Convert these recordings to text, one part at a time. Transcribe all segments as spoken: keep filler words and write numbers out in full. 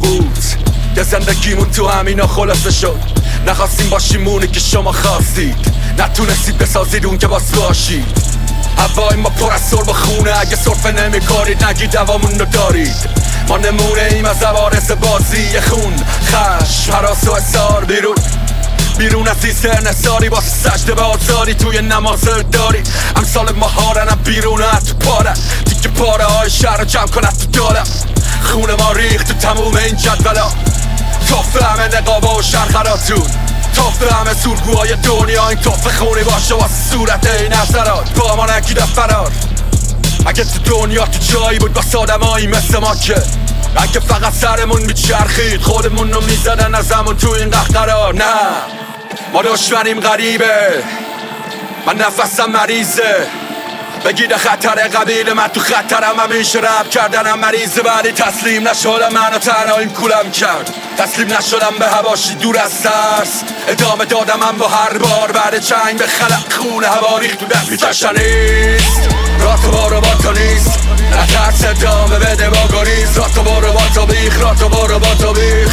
بود که زندگیمون تو همینا خلاصه شد. نخواستیم باشیم اونی که شما خواستید، نتونستید بسازید اون که باس باشید. هوای ما پر از سرب خونه، اگه سرفه نمی کارید نگید دوامون رو دارید. ما نمونه ایم از عوارض بازی خون، خشم، هراس و اصار. بیرون بیرون از این سرنساری واسه سجده به آزاری توی نماز داری. امثال مهارنم بیرون تو پاره، دیگه پاره های شهر رو جمع کنه تو داره. خون ما ریخت تو تموم این جدولا، توفه همه نقابه و شرخراتون، توفه همه سورگوهای دنیا. این توفه خونی باشه واسه صورت این نظرات، با ما نگیده فرار. اگه تو دنیا تو جایی بود واسه آدمایی مثل ما که اگه فقط سرمون میچرخید خودمون رو میزدن از همون تو این قهقرار. نه ما دشمنیم غریبه، من نفسم مریضه، بگید خطر قبیل من تو خطرم، همیشه رب کردنم مریضه. ولی تسلیم نشدم، منو تنهاییم کولم کرد، تسلیم نشدم به هواشی دور از ترس. ادامه دادم من با هر بار بعد چنگ به خلق خون هوا ریخت تو دست. میتشن نیست راه تو برو با تو نیست، نترس ادامه بده با گریز. راه تو برو با تو بیخ، راه تو برو با تو بیخ.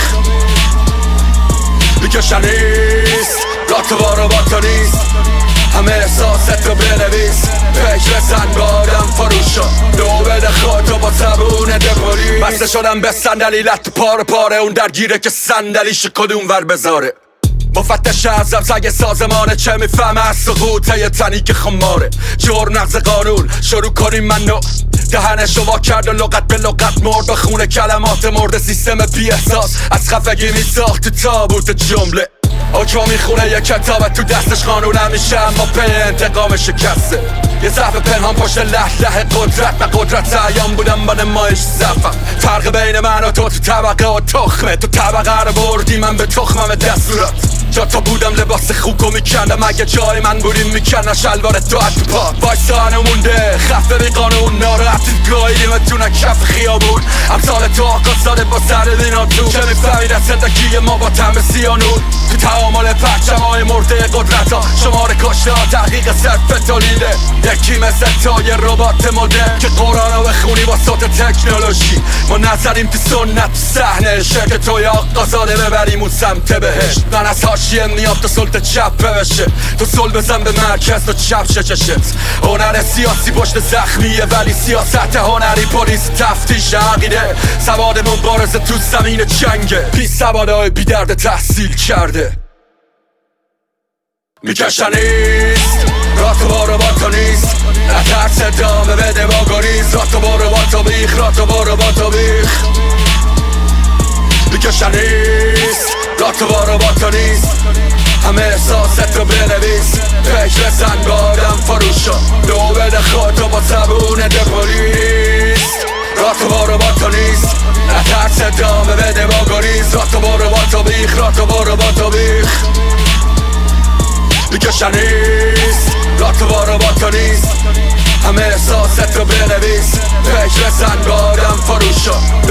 میکشن نیست راه تو برو با تو نیست، همه احساست رو بنویس. فکر زن با آدم فروش شد، دو بده خودتو با زبون دپوری. بسته شدم به صندلی لط پاره پاره، اون درگیره که صندلیش کدوم ور بذاره. مفتش ازم سگ سازمانه، چه میفهمه از سقوطه یه تنی که خماره. جور نقض قانون شروع کنیم منو، دهنشو وا کرد و لغت به لغت مرد. به خونه کلمات مرد سیستم بی احساس، از خفگی میساخت تو تابوت جمله. اوچا میخونه یه کتابه تو دستش قانون همیشه، اما پی انتقام شکسته. یه ضعف پنهان پشت له له قدرت، و قدرت عیان بودم با نمایش ضعفم. فرق بین من و تو تو طبقه و تخمه، تو طبقه رو بردی من به تخمم دستورات. جا تا بودم لباس خوکو میکندم، اگه جای من بودیم میکندم شلوار تو حد پا. وایسانه مونده خفه بی قانون، ناراحتید گاهیدیم اتونه کف خیابون. امثال تو آقا زاده با سر دینا تو، چه میفهمید از زندگی ما با طعم سیانون. تو تعامل پرچمای مرده قدرت ها، شمار کشته ها تحقیق صرف تولیده. یکی مثل تا یه ربات مدرن که قرآن رو بخونی با صوت تکنولوژی. ما نظریم تو سنت تو صحنه شکل توی آقا زاده ببریم اون سمت بهشت. من از حاشیه میام تو سلطه چپ بشه، تو سل بزن به مرکز تو چپ شچشت. هنر سیاسی پشت زخمیه، ولی سیاست هنری پلیس تفتیش عقیده. سوادمون بارزه تو زمین جنگه، بی سوادهای بی درد تحصیل کرده. میکشن نیست راه تو برو با تو نیست، نترس ادامه بده با گریز. راه تو برو با تو بیخ، راه تو برو با تو بیخ. میکشن نیست راه تو برو با تو نیست، همه احساست رو بنویس. فکر زن با آدم فروش شد، دو بده خودتو با زبون دپولیس. راه تو برو با تو نیست، نترس ادامه بده با گریز. راه تو برو با تو بیخ، راه تو برو با تو بیخ. میکشن نیست راه تو برو با تو نیست، همه احساست رو بنویس. فکر زن با آدم فروش شد،